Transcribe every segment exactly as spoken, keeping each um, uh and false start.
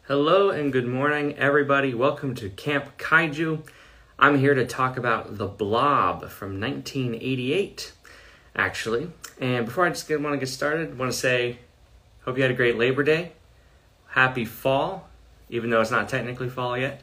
Hello and good morning, everybody. Welcome to Camp Kaiju. I'm here to talk about The Blob from nineteen eighty-eight, actually. And before I just get, want to get started, I want to say, hope you had a great Labor Day. Happy fall, even though it's not technically fall yet.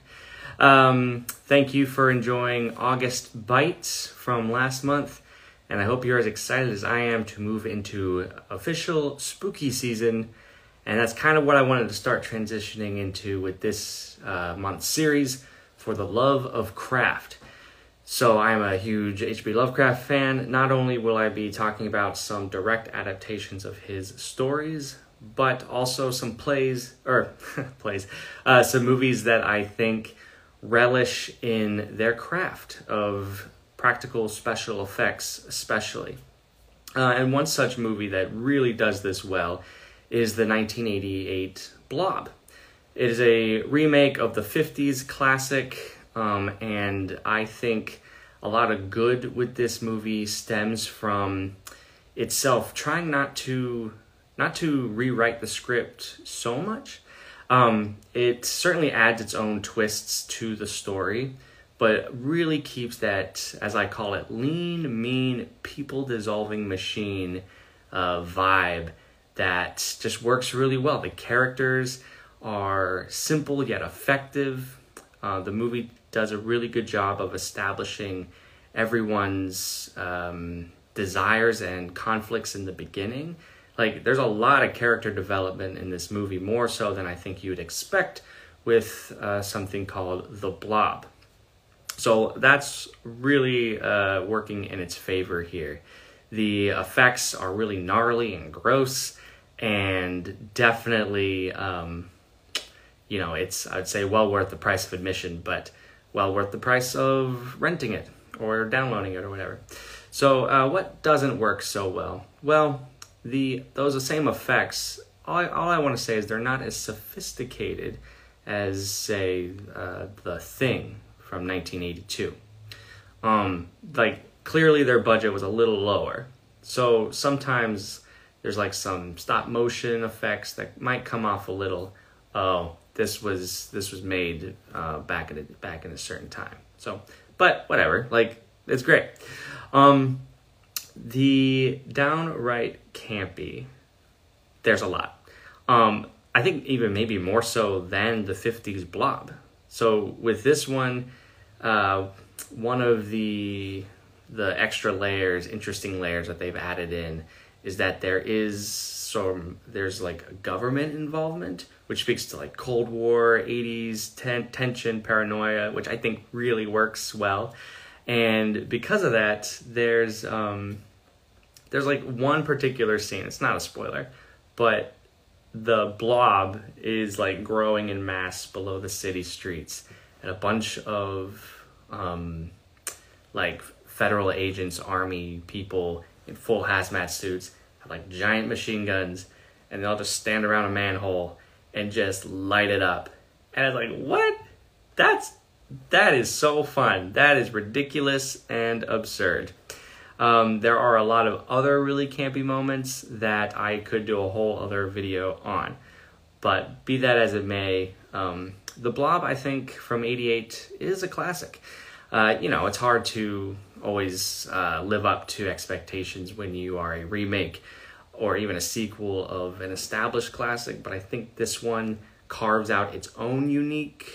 Um, thank you for enjoying August Bites from last month. And I hope you're as excited as I am to move into official spooky season. And that's kind of what I wanted to start transitioning into with this uh, month's series, For the Love of Craft. So I'm a huge H P Lovecraft fan. Not only will I be talking about some direct adaptations of his stories, but also some plays, or plays, uh, some movies that I think relish in their craft of practical special effects especially. Uh, and one such movie that really does this well is the nineteen eighty-eight Blob. It is a remake of the fifties classic, um, and I think a lot of good with this movie stems from itself trying not to not to rewrite the script so much. Um, it certainly adds its own twists to the story, but really keeps that, as I call it, lean, mean, people-dissolving machine uh, vibe that just works really well. The characters are simple yet effective. Uh, the movie does a really good job of establishing everyone's um, desires and conflicts in the beginning. Like, there's a lot of character development in this movie, more so than I think you would expect with uh, something called The Blob. So that's really uh, working in its favor here. The effects are really gnarly and gross, and definitely, um, you know, it's, I'd say, well worth the price of admission, but well worth the price of renting it or downloading it or whatever. So uh, what doesn't work so well? Well, the those same effects, all I, all I want to say is they're not as sophisticated as, say, uh, The Thing from nineteen eighty-two. Um, like, clearly their budget was a little lower. So sometimes there's like some stop motion effects that might come off a little, oh, this was this was made uh, back in a, back in a certain time. So, but whatever, like, it's great. Um, the downright campy, there's a lot. Um, I think even maybe more so than the fifties Blob. So with this one, uh, one of the the extra layers, interesting layers that they've added in is that there is some, there's like a government involvement, which speaks to like Cold War, eighties, ten, tension, paranoia, which I think really works well. And because of that, there's um, there's like one particular scene, it's not a spoiler, but the blob is like growing in mass below the city streets, and a bunch of um, like federal agents, army people in full hazmat suits have like giant machine guns, and they'll just stand around a manhole and just light it up. And I was like, what? That's that is so fun. That is ridiculous and absurd. Um, there are a lot of other really campy moments that I could do a whole other video on. But be that as it may, um, The Blob, I think, from eighty-eight is a classic. Uh, you know, it's hard to always uh, live up to expectations when you are a remake or even a sequel of an established classic, but I think this one carves out its own unique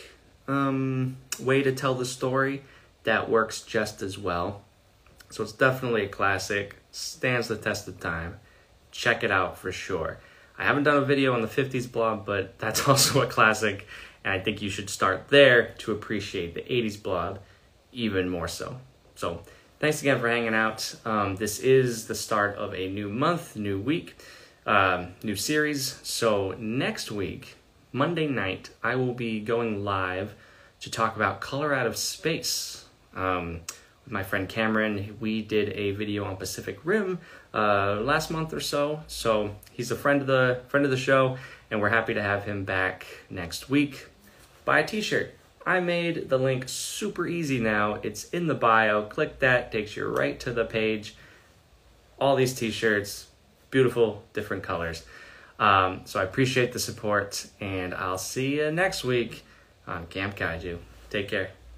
um, way to tell the story that works just as well. So it's definitely a classic, stands the test of time. Check it out for sure. I haven't done a video on the fifties Blob, but that's also a classic, and I think you should start there to appreciate the eighties Blob even more so. So thanks again for hanging out. Um, this is the start of a new month, new week, um, new series. So next week, Monday night, I will be going live to talk about Color Out of Space. Um, with my friend Cameron, we did a video on Pacific Rim uh, last month or so. So he's a friend of the friend of the show, and we're happy to have him back next week. Buy a t-shirt. I made the link super easy now. It's in the bio. Click that, takes you right to the page. All these t-shirts, beautiful, different colors. Um, so I appreciate the support, and I'll see you next week on Camp Kaiju. Take care.